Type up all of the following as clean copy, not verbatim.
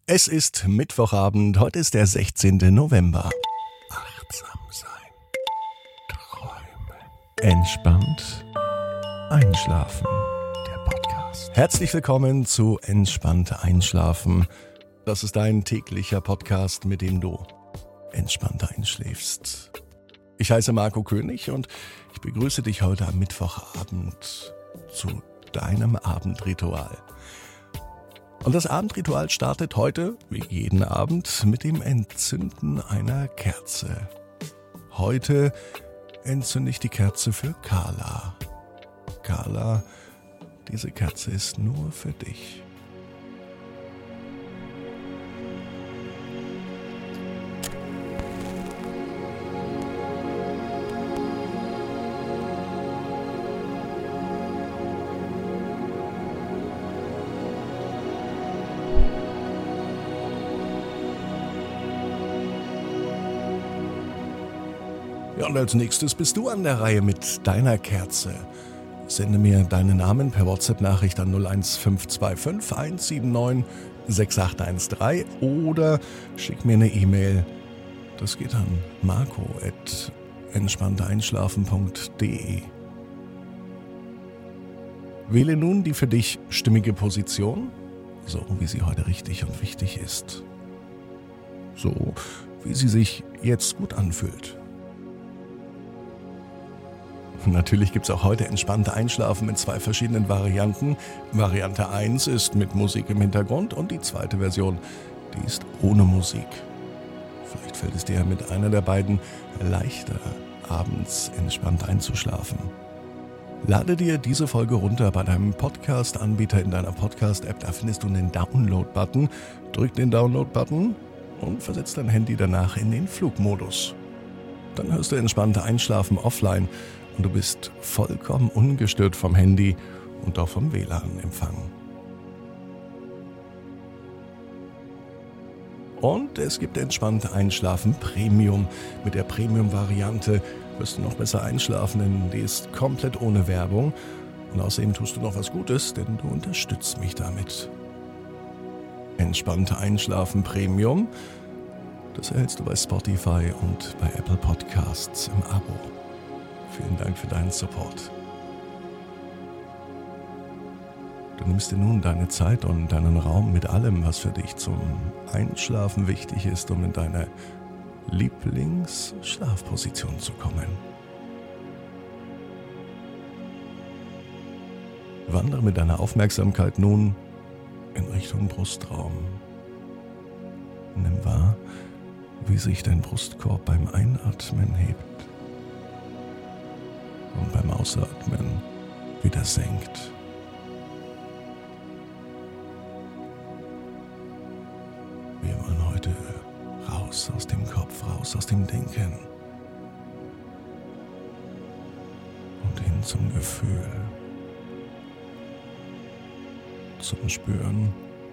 Es ist Mittwochabend, heute ist der 16. November. Achtsam sein, träumen, entspannt einschlafen. Der Podcast. Herzlich willkommen zu Entspannt einschlafen. Das ist dein täglicher Podcast, mit dem du entspannt einschläfst. Ich heiße Marco König und ich begrüße dich heute am Mittwochabend zu deinem Abendritual. Und das Abendritual startet heute, wie jeden Abend, mit dem Entzünden einer Kerze. Heute entzünde ich die Kerze für Carla. Carla, diese Kerze ist nur für dich. Ja, und als nächstes bist du an der Reihe mit deiner Kerze. Sende mir deinen Namen per WhatsApp-Nachricht an 01525 179 6813 oder schick mir eine E-Mail. Das geht an marco@entspannteinschlafen.de. Wähle nun die für dich stimmige Position, so wie sie heute richtig und wichtig ist. So wie sie sich jetzt gut anfühlt. Natürlich gibt es auch heute entspannte Einschlafen mit zwei verschiedenen Varianten. Variante 1 ist mit Musik im Hintergrund und die zweite Version, die ist ohne Musik. Vielleicht fällt es dir mit einer der beiden leichter, abends entspannt einzuschlafen. Lade dir diese Folge runter bei deinem Podcast-Anbieter in deiner Podcast-App. Da findest du einen Download-Button. Drück den Download-Button und versetz dein Handy danach in den Flugmodus. Dann hörst du entspannte Einschlafen offline. Und du bist vollkommen ungestört vom Handy und auch vom WLAN-Empfang. Und es gibt entspannte Einschlafen Premium. Mit der Premium-Variante wirst du noch besser einschlafen, denn die ist komplett ohne Werbung. Und außerdem tust du noch was Gutes, denn du unterstützt mich damit. Entspannte Einschlafen Premium, das erhältst du bei Spotify und bei Apple Podcasts im Abo. Vielen Dank für deinen Support. Du nimmst dir nun deine Zeit und deinen Raum mit allem, was für dich zum Einschlafen wichtig ist, um in deine Lieblingsschlafposition zu kommen. Wandere mit deiner Aufmerksamkeit nun in Richtung Brustraum. Nimm wahr, wie sich dein Brustkorb beim Einatmen hebt und beim Ausatmen wieder senkt. Wir wollen heute raus aus dem Kopf, raus aus dem Denken und hin zum Gefühl, zum Spüren,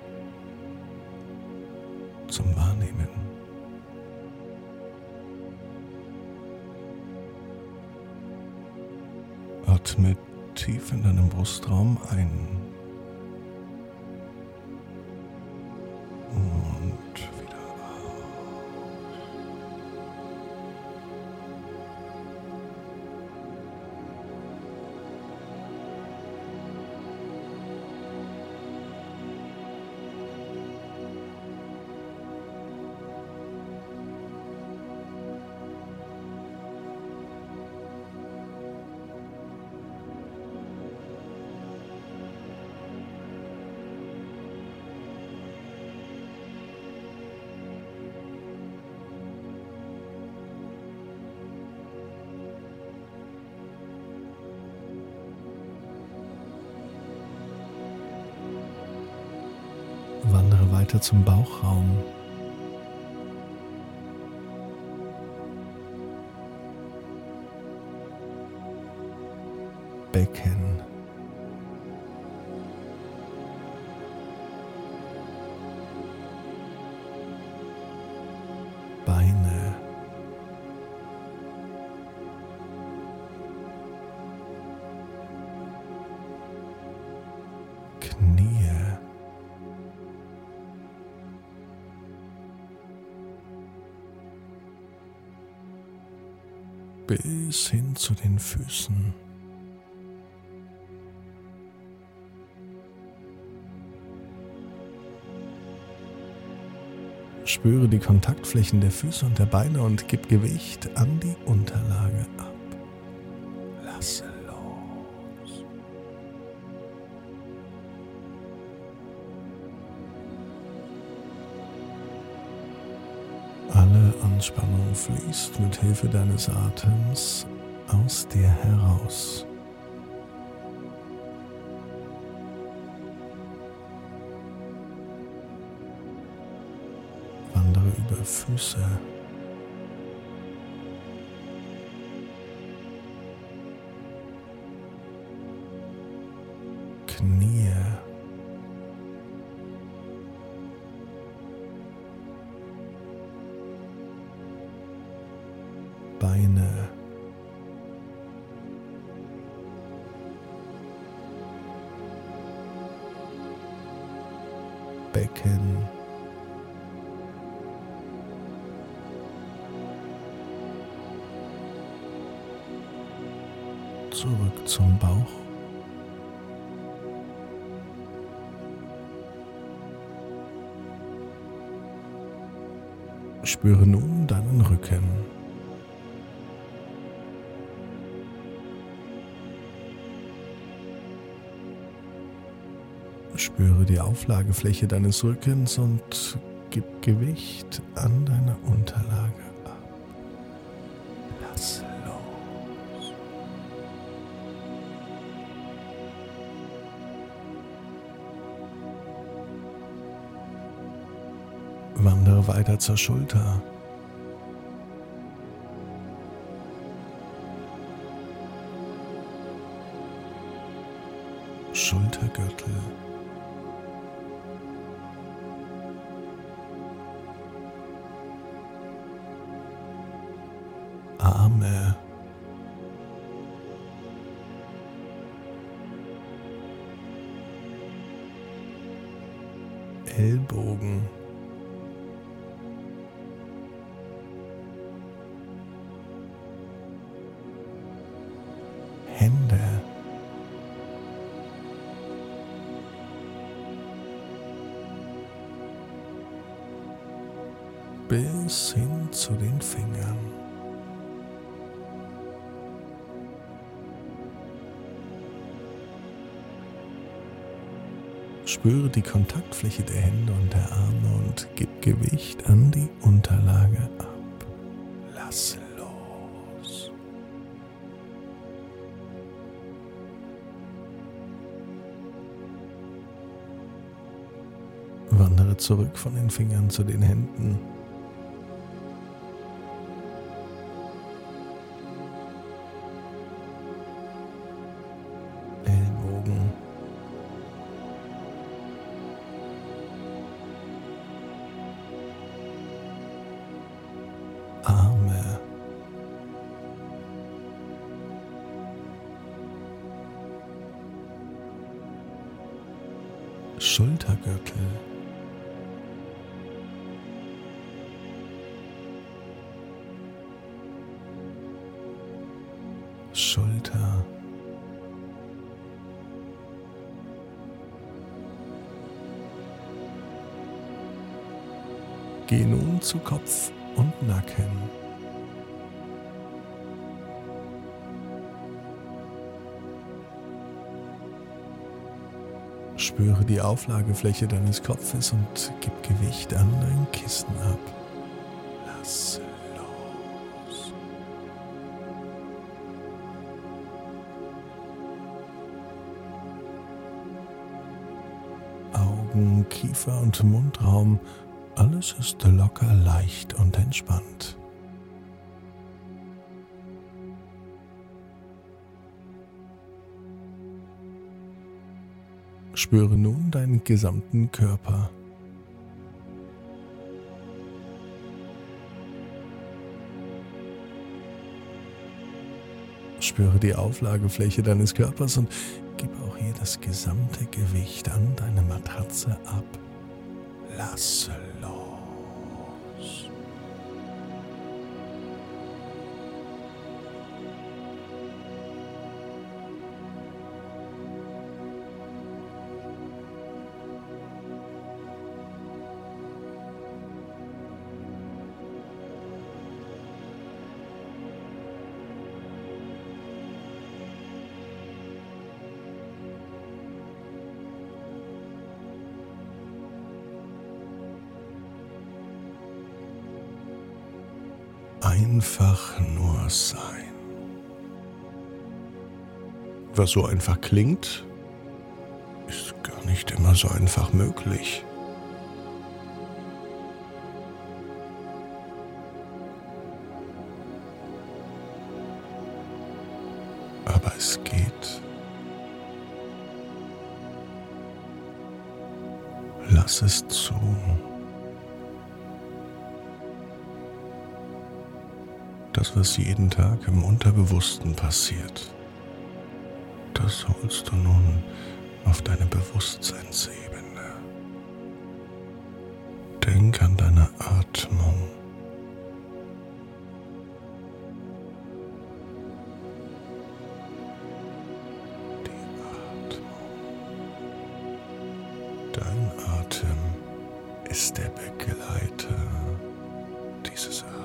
zum Wahrnehmen. Atme tief in deinem Brustraum ein und wieder aus. Wandere weiter zum Bauchraum. Becken. Beine. Knie. bis hin zu den Füßen. Spüre die Kontaktflächen der Füße und der Beine und gib Gewicht an die Unterlage ab. Lasse los. Alle Anspannung fließt mit Hilfe deines Atems aus dir heraus. Wandere über Füße, Knie, Beine, Becken, zurück zum Bauch. Spüre nun deinen Rücken. Spüre die Auflagefläche deines Rückens und gib Gewicht an deiner Unterlage ab. Lass los. Wandere weiter zur Schulter. Schultergürtel. Arme. Ellbogen. Hände. Bis hin zu den Fingern. Spüre die Kontaktfläche der Hände und der Arme und gib Gewicht an die Unterlage ab. Lass los. Wandere zurück von den Fingern zu den Händen. Ellbogen. Arme. Schultergürtel. Schulter. Geh nun zu Kopf und Nacken. Spüre die Auflagefläche deines Kopfes und gib Gewicht an dein Kissen ab. Lass los. Augen, Kiefer und Mundraum, alles ist locker, leicht und entspannt. Spüre nun deinen gesamten Körper. Spüre die Auflagefläche deines Körpers und gib auch hier das gesamte Gewicht an deine Matratze ab. Lass los. einfach nur sein. Was so einfach klingt, ist gar nicht immer so einfach möglich. Aber es geht. Lass es zu. Das, was jeden Tag im Unterbewussten passiert, das holst du nun auf deine Bewusstseinsebene. Denk an deine Atmung. Die Atmung. Dein Atem ist der Begleiter dieses Abends.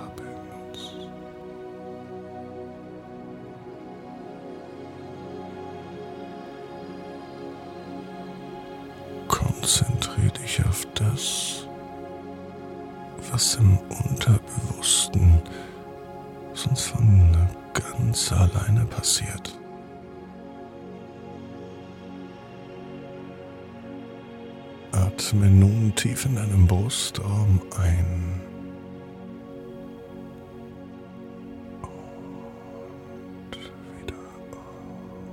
Konzentriere dich auf das, was im Unterbewussten sonst von ganz alleine passiert. Atme nun tief in deinem Brustraum ein und wieder aus.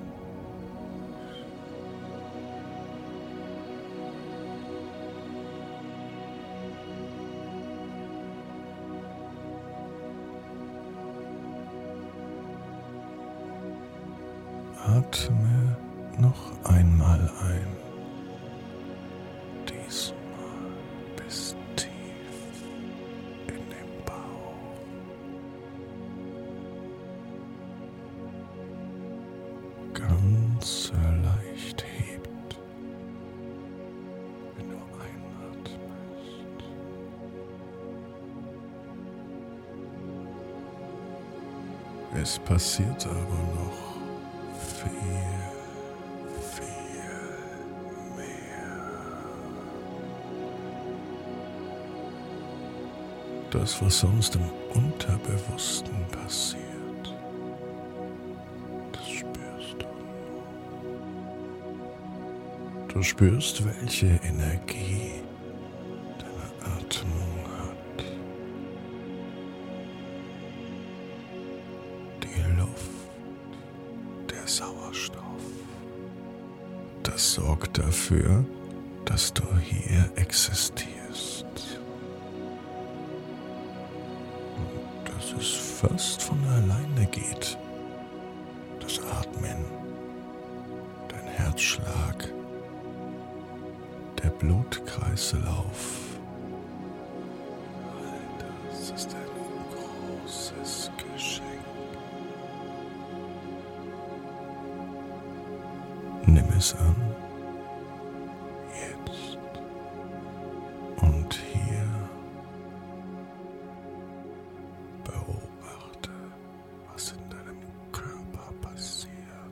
Atme noch einmal ein. Diesmal bis tief in den Bauch. Ganz leicht hebt, wenn du einatmest. Es passiert aber noch viel mehr. Das, was sonst im Unterbewussten passiert, das spürst du. Du spürst, welche Energie deine Atmung hat. Die Luft, der Sauerstoff. Das sorgt dafür, dass du hier existierst. Und dass es fast von alleine geht. Das Atmen, dein Herzschlag, der Blutkreislauf. All das ist ein großes Geschenk. Nimm es an, jetzt und hier. Beobachte, was in deinem Körper passiert.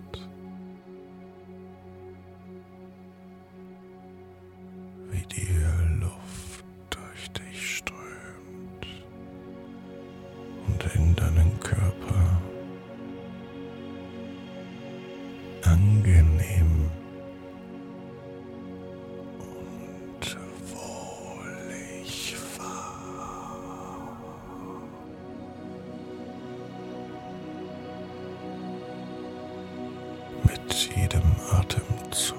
Wie die Luft durch dich strömt und in deinen Körper angenehm und wohlig warm. Mit jedem Atemzug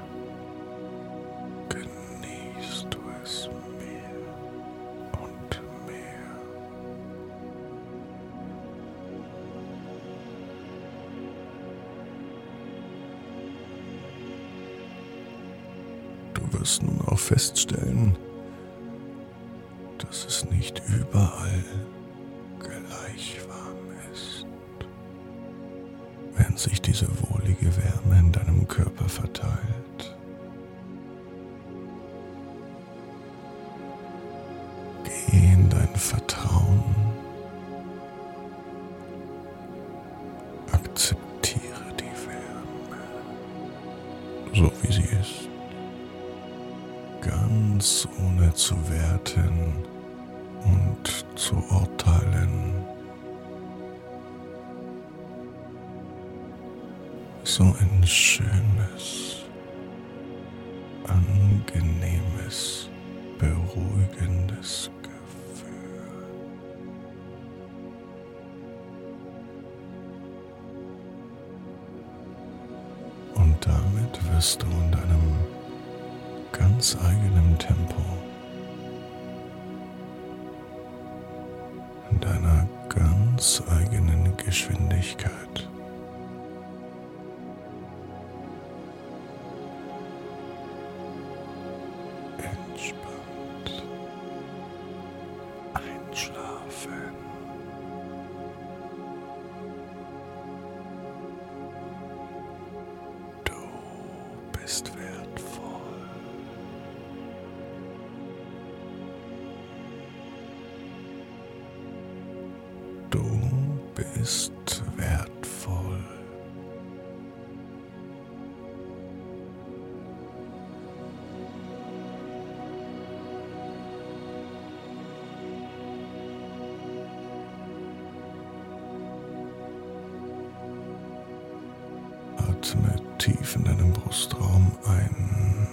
genießt du es mehr und mehr. Du wirst nun auch feststellen, dass es nicht überall gleich warm ist, während sich diese wohlige Wärme in deinem Körper verteilt. Geh in dein Vertrauen. Akzeptiere die Wärme, so wie sie ist. Ganz ohne zu werten und zu urteilen. So ein schönes, angenehmes, beruhigendes Gefühl. Und damit wirst du in deinem ganz eigenen Tempo, in deiner ganz eigenen Geschwindigkeit entspannt einschlafen. Du bist wertvoll. Du bist wertvoll. Atme tief in deinem Brustraum ein